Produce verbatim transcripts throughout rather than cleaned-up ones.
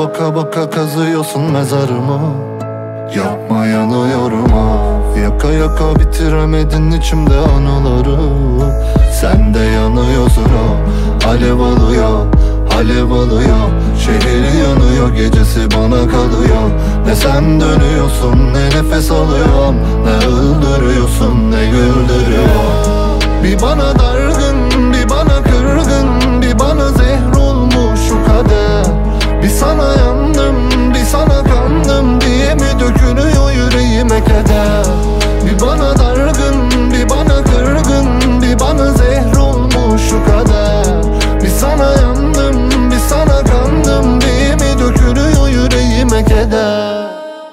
baka baka kazıyorsun mezarımı. Yapma yanıyorum ah. Yaka yaka bitiremedin içimde anıları. Sen de yanıyorsun ah. Alev alıyor, alev alıyor. Şehir yanıyor, gecesi bana kalıyor. Ne sen dönüyorsun, ne nefes alıyorum. Ne öldürüyorsun, ne güldürüyor. Bir bana dargın, bir bana kırgın, bir bana zehr olmuş şu kader. Bir sana yandım, bir sana kandım diye mi dökülüyor yüreğime keder? Bir bana dargın, bir bana kırgın, bir bana zehr olmuş şu kader. Bir sana yandım, bir sana kandım diye mi dökülüyor yüreğime keder?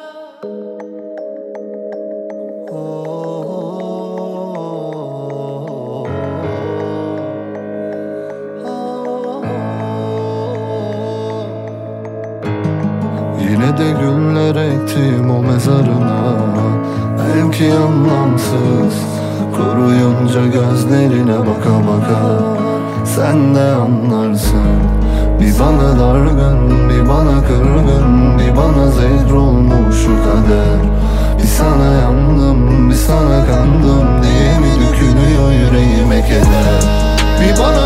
Yine de güller ektim o mezarına. Belki anlamsız, kuruyunca gözlerine baka baka sen de anlarsın. Bir bana dargın, bir bana kırgın, bir bana zehr olmuş şu kader. Bir sana yandım, bir sana kandım diye mi dökülüyor yüreğime keder? Bir bana